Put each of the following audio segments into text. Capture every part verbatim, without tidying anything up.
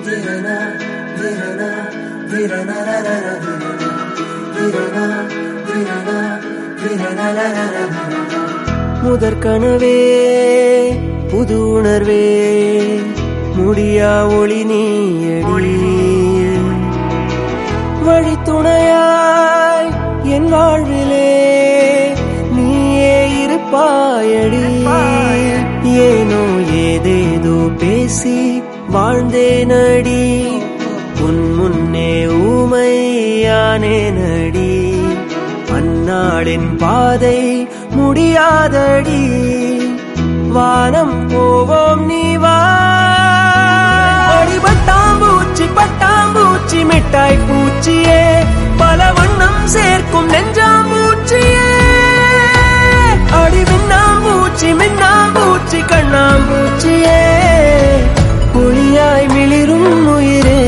முதற் கனவே புது உணர்வே முடியா ஒளி நீயடி வழித்துணையாய் என் வாழ்விலே நீயே இருப்பாயடி ஏனோ ஏதேதோ பேசி வாழ்ந்தேனடி உன் முன்னே ஊமையானேனடி அந்நாளின் பாதை முடியாதடி வானம் போவோம் நீ வா பட்டாம்பூச்சி பட்டாம்பூச்சி மிட்டாய் பூச்சியே பல வண்ணம் சேர்க்கும் நெஞ்சாம்பூச்சியே அடி மின்னாம்பூச்சி மின்னாம்பூச்சி கண்ணாம்பூச்சியே ஒளியாய் மிளிரும் உயிரே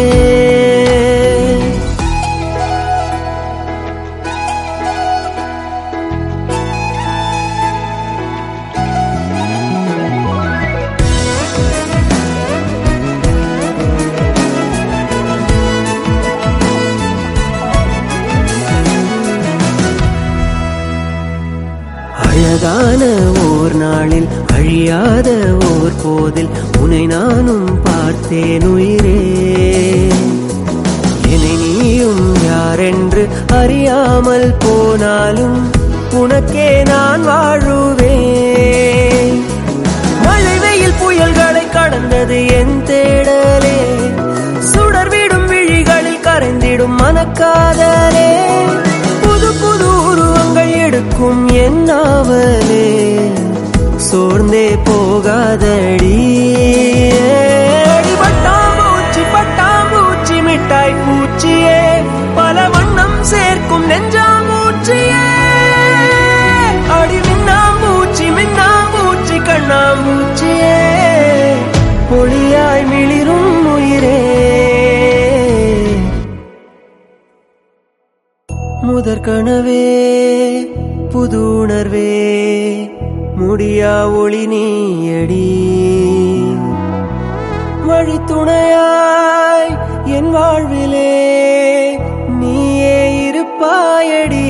அழகான ஓர் நாளில் அழியாத ஓர் போதில் உன்னை நானும் பார்த்தேன் உயிரே என்னை நீயும் யாரென்று அறியாமல் போனாலும் உனக்கே நான் வாழுவேன் மழை வெயில் புயல்களை கடந்தது என் தேடலே சுடர்விடும் விழிகளில் கரைந்திடும் மனக்காதலே புது புது உருவங்கள் எடுக்கும் என் நாவலே சோர்ந்தே போகாதடி பட்டாம்பூச்சி பட்டாம்பூச்சி மிட்டாய் பூச்சியே பல வண்ணம் சேர்க்கும் நெஞ்சாம்பூச்சியே அடி மின்னாம்பூச்சி மின்னாம்பூச்சி கண்ணாம்பூச்சியே ஒளியாய் மிளிரும் உயிரே முதற் கனவே புது உணர்வே முடியா ஒளி நீயடி வழித்துணையாய் என் வாழ்விலே நீயே இருப்பாயடி